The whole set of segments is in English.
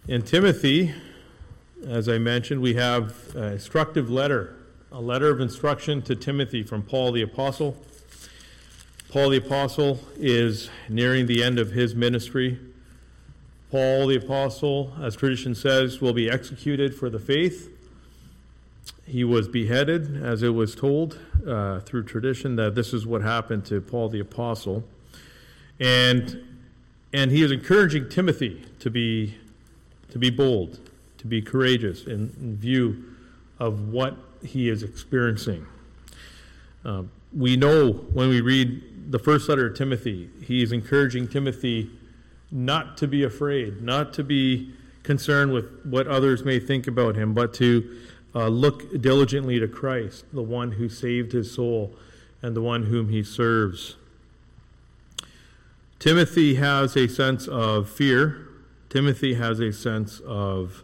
In Timothy, as I mentioned, we have an instructive letter, a letter of instruction to Timothy from Paul the Apostle. Paul the Apostle is nearing the end of his ministry. Paul the Apostle, as tradition says, will be executed for the faith. He was beheaded, as it was told through tradition, that this is what happened to Paul the Apostle. And he is encouraging Timothy to be bold, to be courageous in view of what he is experiencing. We know when we read the first letter of Timothy, he is encouraging Timothy not to be afraid, not to be concerned with what others may think about him, but to look diligently to Christ, the one who saved his soul and the one whom he serves. Timothy has a sense of fear. Timothy has a sense of,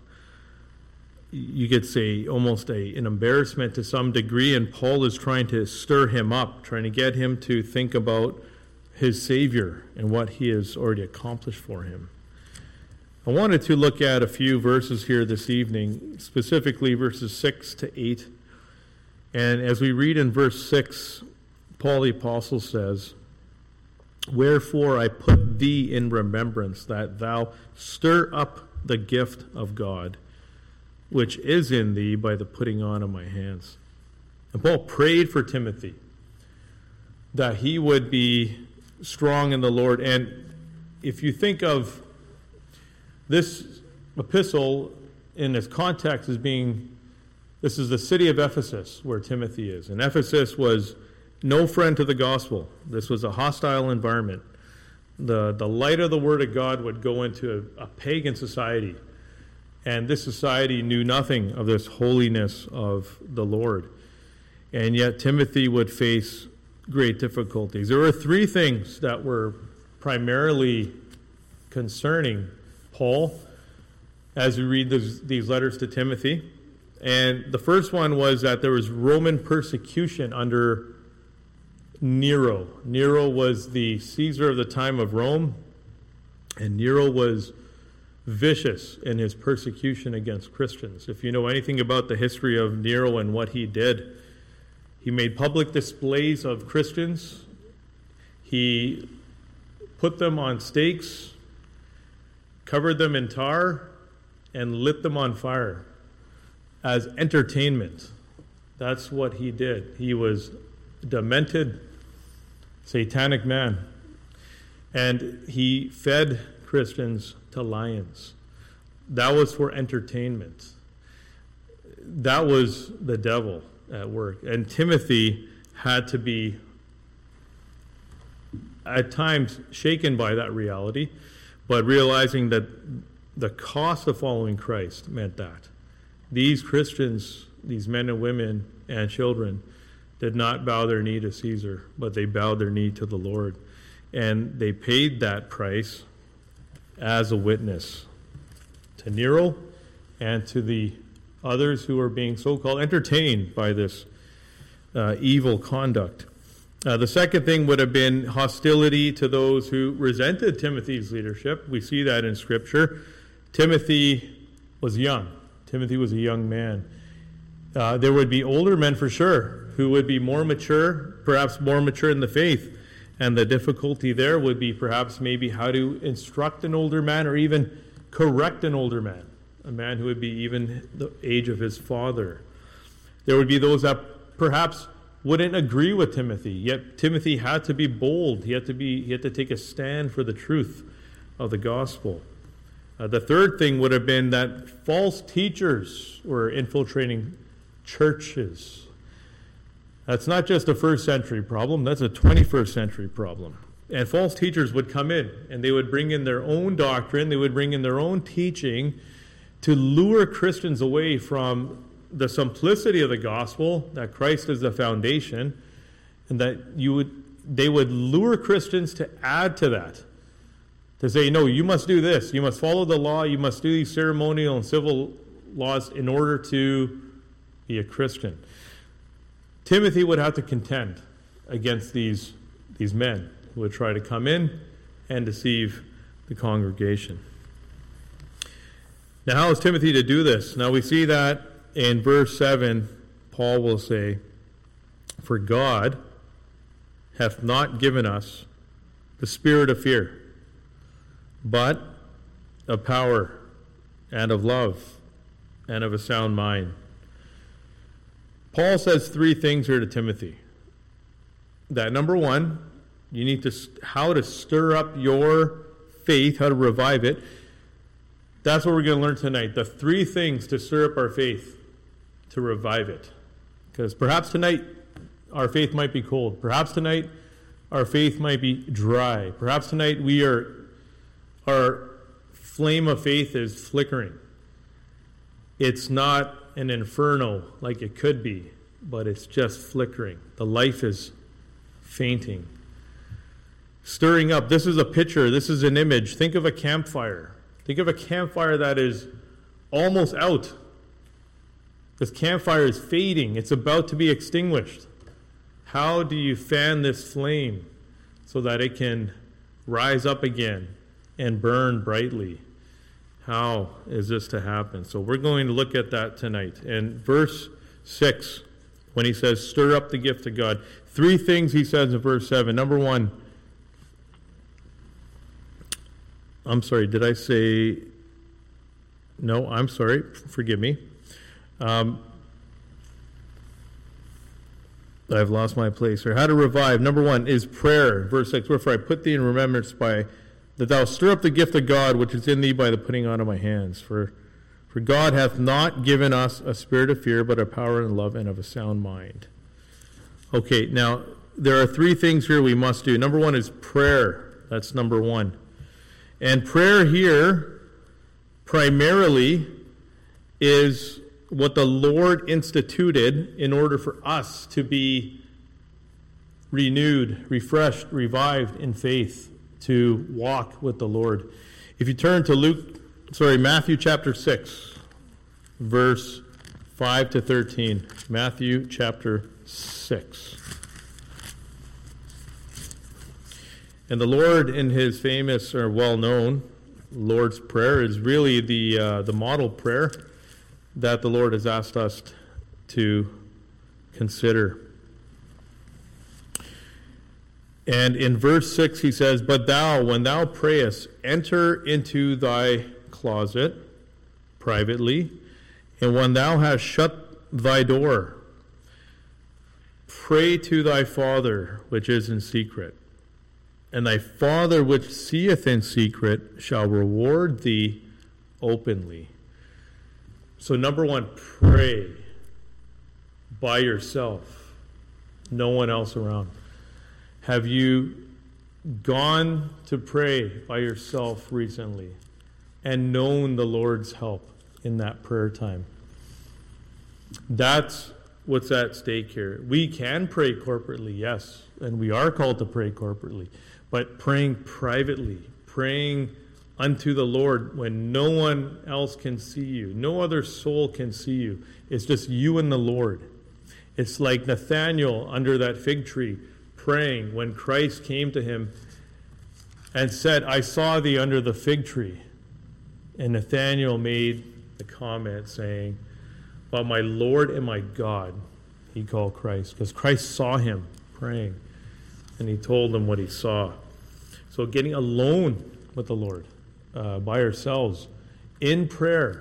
you could say, almost an embarrassment to some degree, and Paul is trying to stir him up, trying to get him to think about his Savior and what he has already accomplished for him. I wanted to look at a few verses here this evening, specifically verses 6 to 8. And as we read in verse 6, Paul the Apostle says, "Wherefore I put thee in remembrance, that thou stir up the gift of God, which is in thee by the putting on of my hands." And Paul prayed for Timothy, that he would be strong in the Lord. And if you think of this epistle in its context as being, this is the city of Ephesus where Timothy is. And Ephesus was no friend to the gospel. This was a hostile environment. The light of the Word of God would go into a pagan society. And this society knew nothing of this holiness of the Lord. And yet Timothy would face great difficulties. There were three things that were primarily concerning Paul as we read these letters to Timothy. And the first one was that there was Roman persecution under Nero. Nero was the Caesar of the time of Rome, and Nero was vicious in his persecution against Christians. If you know anything about the history of Nero and what he did, he made public displays of Christians. He put them on stakes, covered them in tar, and lit them on fire as entertainment. That's what he did. He was a demented, satanic man. And he fed Christians to lions. That was for entertainment. That was the devil at work. And Timothy had to be at times shaken by that reality, but realizing that the cost of following Christ meant that. These Christians, these men and women and children, did not bow their knee to Caesar, but they bowed their knee to the Lord. And they paid that price as a witness to Nero and to the others who were being so-called entertained by this evil conduct. The second thing would have been hostility to those who resented Timothy's leadership. We see that in Scripture. Timothy was young. Timothy was a young man. There would be older men for sure who would be more mature, perhaps more mature in the faith. And the difficulty there would be perhaps maybe how to instruct an older man or even correct an older man, a man who would be even the age of his father. There would be those that perhaps wouldn't agree with Timothy, yet Timothy had to be bold. He had to take a stand for the truth of the gospel. The third thing would have been that false teachers were infiltrating churches. That's not just a first century problem, that's a 21st century problem. And false teachers would come in, and they would bring in their own doctrine, they would bring in their own teaching to lure Christians away from the simplicity of the gospel, that Christ is the foundation, and that they would lure Christians to add to that. To say, no, you must do this, you must follow the law, you must do these ceremonial and civil laws in order to be a Christian. Timothy would have to contend against these men who would try to come in and deceive the congregation. Now, how is Timothy to do this? Now, we see that in verse 7, Paul will say, "For God hath not given us the spirit of fear, but of power and of love and of a sound mind." Paul says three things here to Timothy. That number one, you need to, how to stir up your faith, how to revive it. That's what we're going to learn tonight. The three things to stir up our faith, to revive it. Because perhaps tonight our faith might be cold. Perhaps tonight our faith might be dry. Perhaps tonight our flame of faith is flickering. It's not an inferno like it could be, but it's just flickering. The life is fainting. Stirring up. This is a picture. This is an image. Think of a campfire. Think of a campfire that is almost out. This campfire is fading. It's about to be extinguished. How do you fan this flame so that it can rise up again and burn brightly? How is this to happen? So we're going to look at that tonight. And verse 6, when he says, stir up the gift of God, three things he says in verse 7. Number one, I'm sorry, did I say, no, I'm sorry, forgive me. I've lost my place here. How to revive. Number one is prayer. Verse 6, wherefore I put thee in remembrance by that thou stir up the gift of God which is in thee by the putting on of my hands. For God hath not given us a spirit of fear, but of power and love and of a sound mind. Okay, now there are three things here we must do. Number one is prayer. That's number one. And prayer here primarily is what the Lord instituted in order for us to be renewed, refreshed, revived in faith, to walk with the Lord. If you turn to Matthew chapter 6, verse 5 to 13. Matthew chapter 6. And the Lord, in his famous or well-known Lord's Prayer, is really the model prayer that the Lord has asked us to consider. And in verse 6 he says, but thou, when thou prayest, enter into thy closet privately, and when thou hast shut thy door, pray to thy Father which is in secret. And thy Father which seeth in secret shall reward thee openly. So number one, pray by yourself. No one else around. Have you gone to pray by yourself recently and known the Lord's help in that prayer time? That's what's at stake here. We can pray corporately, yes, and we are called to pray corporately. But praying privately, praying unto the Lord when no one else can see you, no other soul can see you. It's just you and the Lord. It's like Nathanael under that fig tree praying when Christ came to him and said, I saw thee under the fig tree. And Nathanael made the comment saying, well, my Lord and my God, he called Christ, because Christ saw him praying. And he told them what he saw. So getting alone with the Lord, by ourselves, in prayer,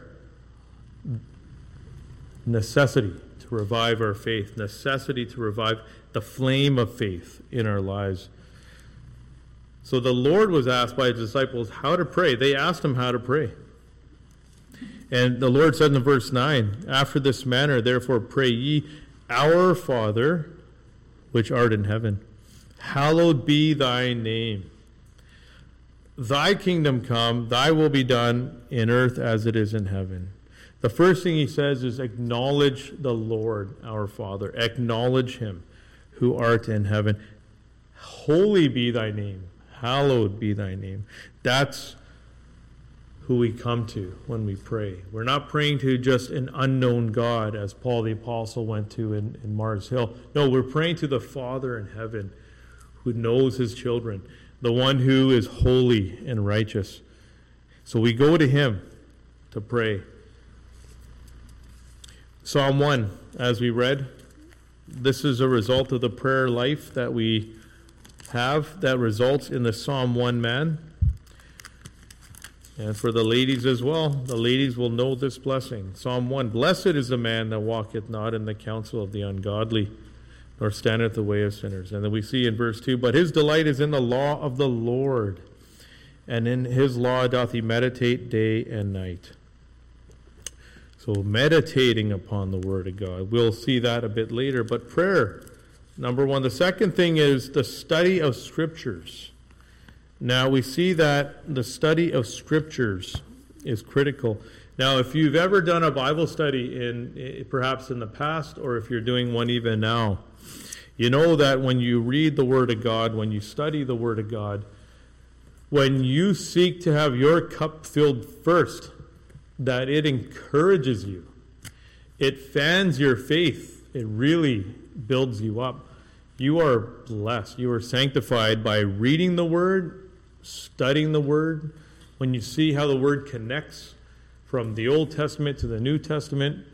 necessity to revive our faith, necessity to revive the flame of faith in our lives. So the Lord was asked by his disciples how to pray. They asked him how to pray. And the Lord said in verse 9, after this manner, therefore pray ye, our Father, which art in heaven, hallowed be thy name. Thy kingdom come, thy will be done in earth as it is in heaven. The first thing he says is acknowledge the Lord, our Father. Acknowledge him who art in heaven. Holy be thy name. Hallowed be thy name. That's who we come to when we pray. We're not praying to just an unknown God, as Paul the Apostle went to in Mars Hill. No, we're praying to the Father in heaven who knows his children, the one who is holy and righteous. So we go to him to pray. Psalm 1, as we read, this is a result of the prayer life that we have that results in the Psalm 1 man. And for the ladies as well, the ladies will know this blessing. Psalm 1, blessed is the man that walketh not in the counsel of the ungodly, nor standeth the way of sinners. And then we see in verse 2, but his delight is in the law of the Lord, and in his law doth he meditate day and night. So meditating upon the Word of God. We'll see that a bit later. But prayer, number one. The second thing is the study of Scriptures. Now we see that the study of Scriptures is critical. Now if you've ever done a Bible study perhaps in the past, or if you're doing one even now, you know that when you read the Word of God, when you study the Word of God, when you seek to have your cup filled first, that it encourages you. It fans your faith. It really builds you up. You are blessed. You are sanctified by reading the Word, studying the Word. When you see how the Word connects from the Old Testament to the New Testament,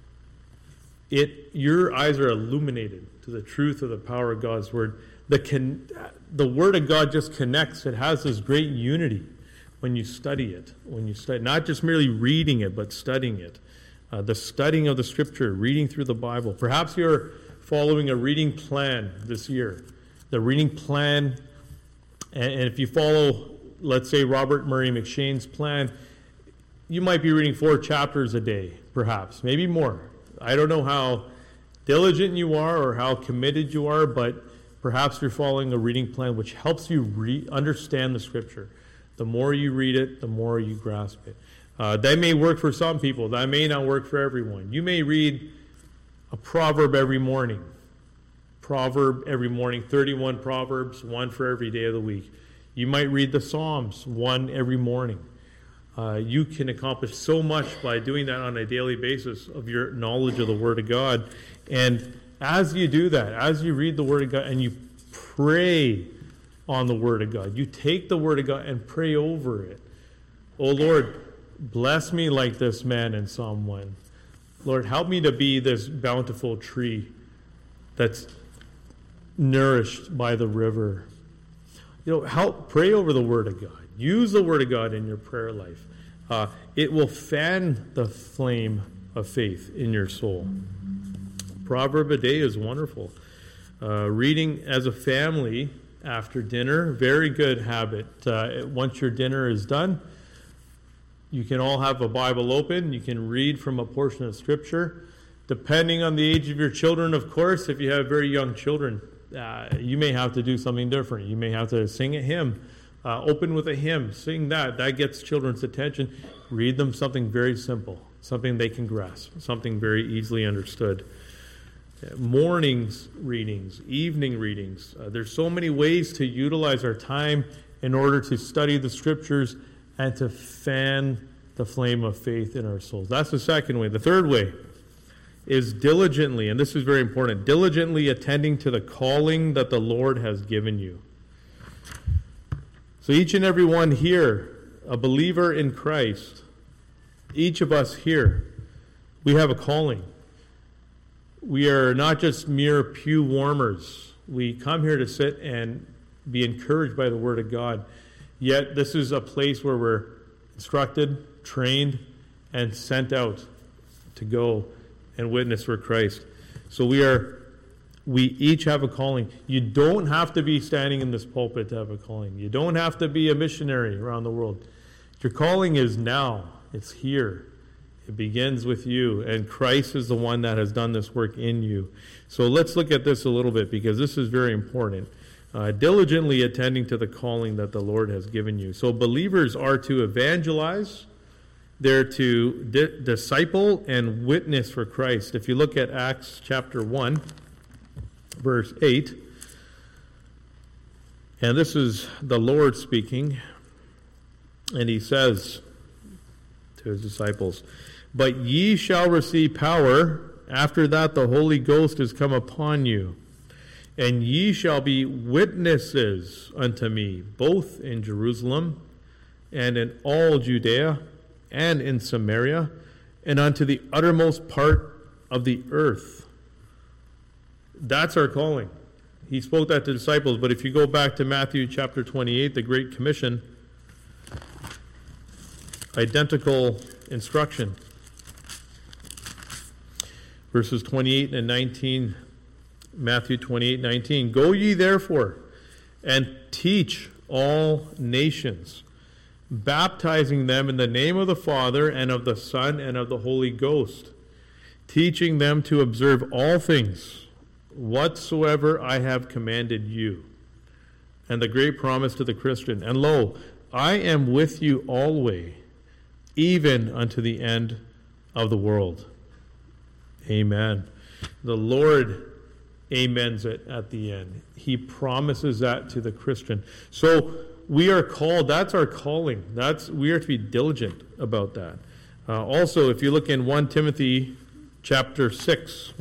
your eyes are illuminated to the truth of the power of God's Word. The Word of God just connects. It has this great unity when you study it. When you study, not just merely reading it, but studying it. The studying of the Scripture, reading through the Bible. Perhaps you're following a reading plan this year. The reading plan, and if you follow, let's say, Robert Murray McShane's plan, you might be reading 4 chapters a day, perhaps, maybe more. I don't know how diligent you are or how committed you are, but perhaps you're following a reading plan which helps you understand the Scripture. The more you read it, the more you grasp it. That may work for some people. That may not work for everyone. You may read a proverb every morning. 31 proverbs, 1 for every day of the week. You might read the Psalms, 1 every morning. You can accomplish so much by doing that on a daily basis of your knowledge of the Word of God. And as you do that, as you read the Word of God and you pray on the Word of God, you take the Word of God and pray over it. Oh Lord, bless me like this man in Psalm 1. Lord, help me to be this bountiful tree that's nourished by the river. Help pray over the Word of God. Use the Word of God in your prayer life. It will fan the flame of faith in your soul. Proverb a day is wonderful. Reading as a family after dinner, very good habit. Once your dinner is done, you can all have a Bible open. You can read from a portion of Scripture. Depending on the age of your children, of course, if you have very young children, you may have to do something different. You may have to sing a hymn. Open with a hymn. Sing that. That gets children's attention. Read them something very simple, something they can grasp, something very easily understood. Mornings readings, evening readings. There's so many ways to utilize our time in order to study the Scriptures and to fan the flame of faith in our souls. That's the second way. The third way is diligently, and this is very important, diligently attending to the calling that the Lord has given you. So each and every one here, a believer in Christ, each of us here, we have a calling. We are not just mere pew warmers. We come here to sit and be encouraged by the Word of God. Yet this is a place where we're instructed, trained, and sent out to go and witness for Christ. So we each have a calling. You don't have to be standing in this pulpit to have a calling. You don't have to be a missionary around the world. Your calling is now. It's here. It begins with you, and Christ is the one that has done this work in you. So let's look at this a little bit, because this is very important. Diligently attending to the calling that the Lord has given you. So believers are to evangelize. They're to disciple and witness for Christ. If you look at Acts chapter 1, verse 8, and this is the Lord speaking, and he says to his disciples, "But ye shall receive power, after that the Holy Ghost is come upon you, and ye shall be witnesses unto me, both in Jerusalem and in all Judea and in Samaria, and unto the uttermost part of the earth. That's our calling. He spoke that to disciples, but if you go back to Matthew chapter 28, the Great Commission, identical instruction. Verses 28 and 19, Matthew 28, 19. Go ye therefore, and teach all nations, baptizing them in the name of the Father, and of the Son, and of the Holy Ghost, teaching them to observe all things whatsoever I have commanded you. And the great promise to the Christian, and lo, I am with you always, even unto the end of the world. Amen. The Lord amens it at the end. He promises that to the Christian. So we are called, that's our calling. We are to be diligent about that. Also, if you look in 1 Timothy chapter 6,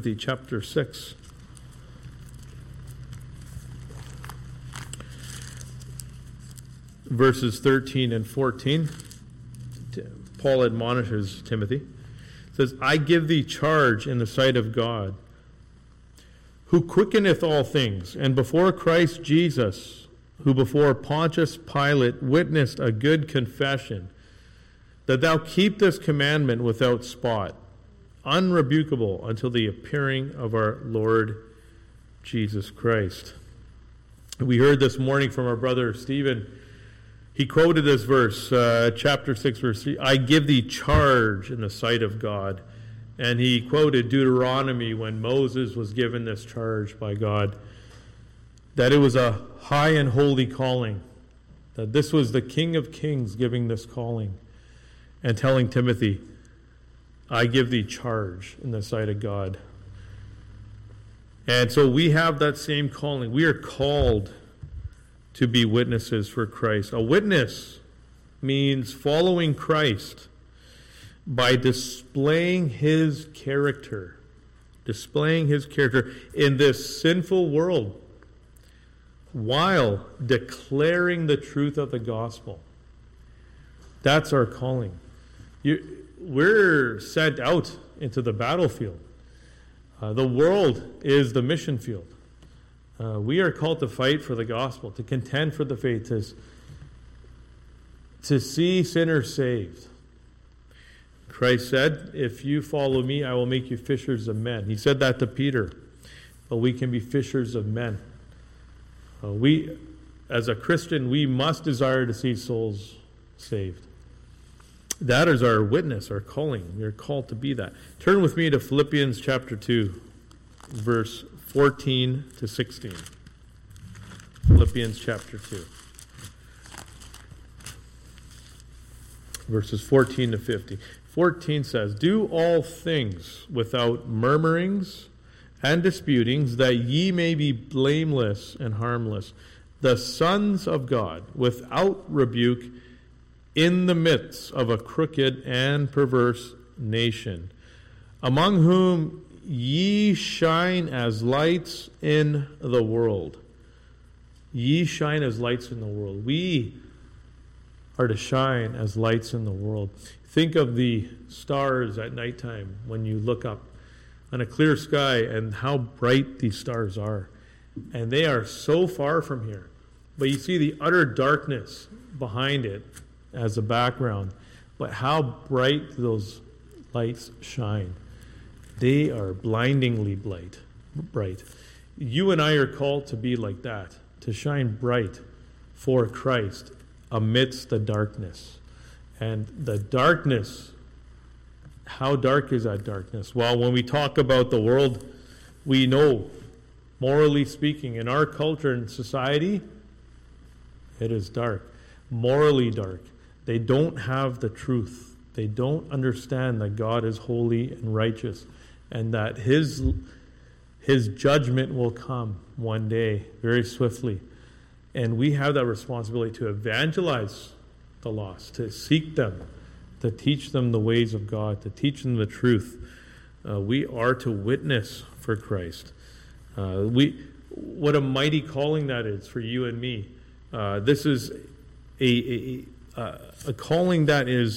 verses 13 and 14, Paul admonishes Timothy. It says, I give thee charge in the sight of God, who quickeneth all things, and before Christ Jesus, who before Pontius Pilate witnessed a good confession, that thou keep this commandment without spot, unrebukable until the appearing of our Lord Jesus Christ. We heard this morning from our brother Stephen. He quoted this verse, chapter 6, verse 3, I give thee charge in the sight of God. And he quoted Deuteronomy when Moses was given this charge by God, that it was a high and holy calling, that this was the King of Kings giving this calling and telling Timothy, I give thee charge in the sight of God. And so we have that same calling. We are called to be witnesses for Christ. A witness means following Christ by displaying his character in this sinful world while declaring the truth of the gospel. That's our calling. We're sent out into the battlefield. The world is the mission field. We are called to fight for the gospel, to contend for the faith, to see sinners saved. Christ said, if you follow me, I will make you fishers of men. He said that to Peter. But we can be fishers of men. As a Christian, we must desire to see souls saved. That is our witness, our calling. We are called to be that. Turn with me to Philippians chapter 2, verse 14 to 16. Philippians chapter 2. Verses 14 to 50. 14 says, do all things without murmurings and disputings, that ye may be blameless and harmless, the sons of God, without rebuke, in the midst of a crooked and perverse nation, among whom ye shine as lights in the world. Ye shine as lights in the world. We are to shine as lights in the world. Think of the stars at nighttime when you look up on a clear sky and how bright these stars are. And they are so far from here. But you see the utter darkness behind it as a background. But how bright those lights shine. They are blindingly bright. You and I are called to be like that, to shine bright for Christ amidst the darkness. And the darkness, how dark is that darkness? Well, when we talk about the world, we know, morally speaking, in our culture and society, it is dark, morally dark. They don't have the truth. They don't understand that God is holy and righteous, and that His judgment will come one day, very swiftly. And we have that responsibility to evangelize the lost, to seek them, to teach them the ways of God, to teach them the truth. We are to witness for Christ. What a mighty calling that is for you and me. This is a calling that is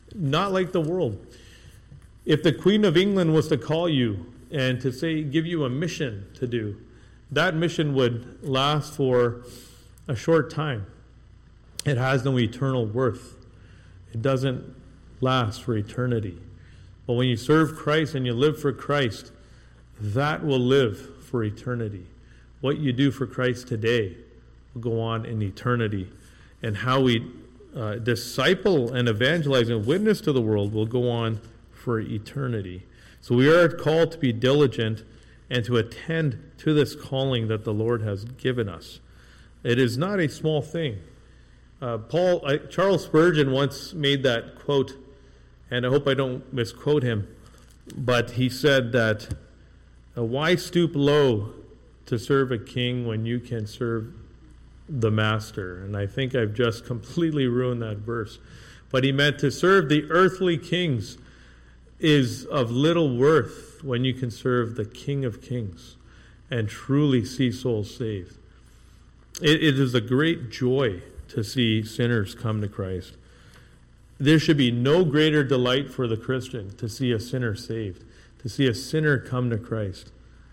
Not like the world. If the Queen of England was to call you and to say, give you a mission to do, that mission would last for a short time. It has no eternal worth. It doesn't last for eternity. But when you serve Christ and you live for Christ, that will live for eternity. What you do for Christ today will go on in eternity. And how we disciple and evangelize and witness to the world will go on for eternity. So we are called to be diligent and to attend to this calling that the Lord has given us. It is not a small thing. Charles Spurgeon once made that quote, and I hope I don't misquote him, but he said that, why stoop low to serve a king when you can serve the master? And I think I've just completely ruined that verse. But he meant to serve the earthly kings is of little worth when you can serve the King of Kings and truly see souls saved. It is a great joy to see sinners come to Christ. There should be no greater delight for the Christian to see a sinner saved, to see a sinner come to Christ.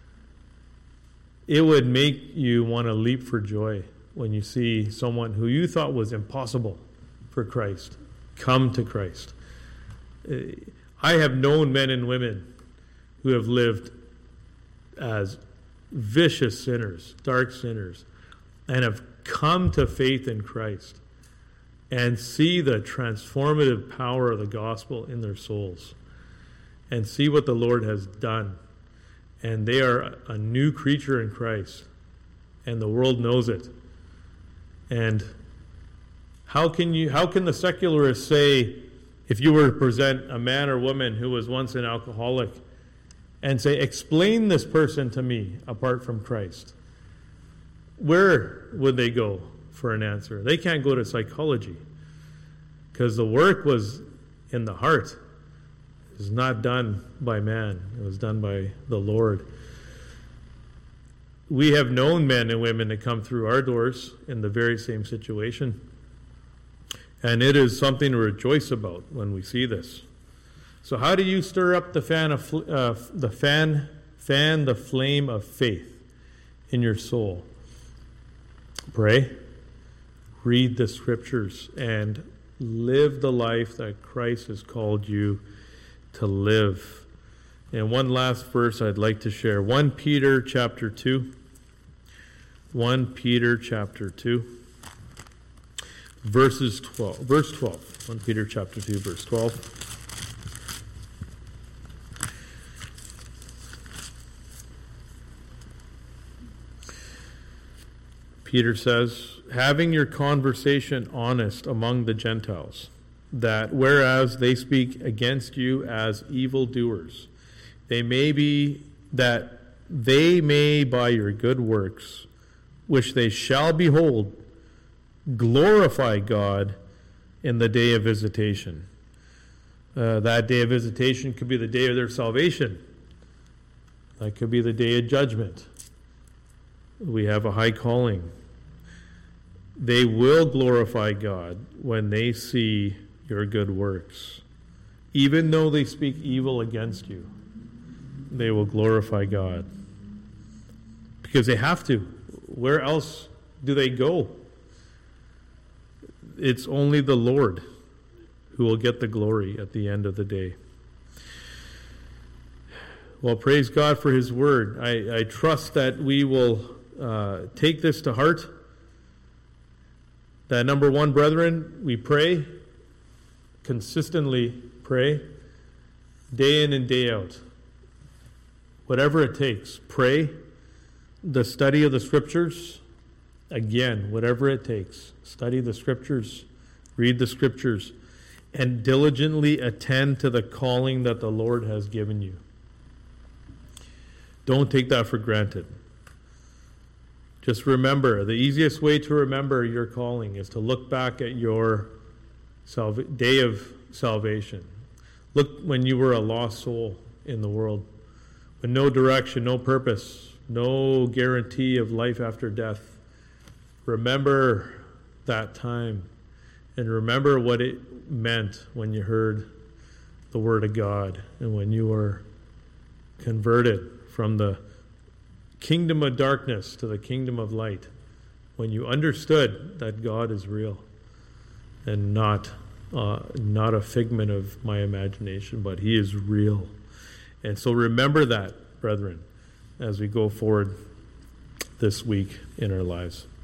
It would make you want to leap for joy when you see someone who you thought was impossible for Christ come to Christ. I have known men and women who have lived as vicious sinners, dark sinners, and have come to faith in Christ and see the transformative power of the gospel in their souls and see what the Lord has done. And they are a new creature in Christ, and the world knows it. And how can the secularists say, if you were to present a man or woman who was once an alcoholic and say, explain this person to me apart from Christ, where would they go for an answer? They can't go to psychology because the work was in the heart. It was not done by man. It was done by the Lord. We have known men and women that come through our doors in the very same situation. And it is something to rejoice about when we see this. So how do you stir up the fan the flame of faith in your soul? Pray, read the scriptures, and live the life that Christ has called you to live. And one last verse I'd like to share. 1 Peter chapter 2. 1 Peter chapter 2. Verse 12. 1 Peter chapter 2, verse 12. Peter says, having your conversation honest among the Gentiles, that whereas they speak against you as evildoers, they may by your good works, which they shall behold, glorify God in the day of visitation. That day of visitation could be the day of their salvation. That could be the day of judgment. We have a high calling. They will glorify God when they see your good works. Even though they speak evil against you, they will glorify God. Because they have to. Where else do they go? It's only the Lord who will get the glory at the end of the day. Well, praise God for His Word. I trust that we will take this to heart. That number one, brethren, we pray, consistently pray, day in and day out. Whatever it takes, pray. The study of the Scriptures, again, whatever it takes. Study the Scriptures, read the Scriptures, and diligently attend to the calling that the Lord has given you. Don't take that for granted. Just remember, the easiest way to remember your calling is to look back at your day of salvation. Look when you were a lost soul in the world, with no direction, no purpose, no guarantee of life after death. Remember that time And remember what it meant when you heard the Word of God and when you were converted from the kingdom of darkness to the kingdom of light. When you understood that God is real and not a figment of my imagination, but He is real. And so remember that, brethren, as we go forward this week in our lives.